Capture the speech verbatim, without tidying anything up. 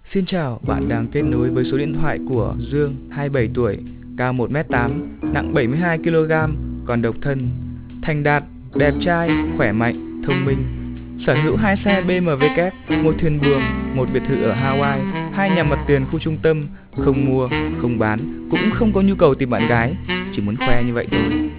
Xin chào, bạn đang kết nối với số điện thoại của Dương, hai mươi bảy tuổi, cao một mét tám, nặng bảy mươi hai ki lô gam, còn độc thân, thành đạt, đẹp trai, khỏe mạnh, thông minh, sở hữu hai xe bê em vê kép, một thuyền buồm, một biệt thự ở Hawaii, hai nhà mặt tiền khu trung tâm, không mua, không bán, cũng không có nhu cầu tìm bạn gái, chỉ muốn khoe như vậy thôi.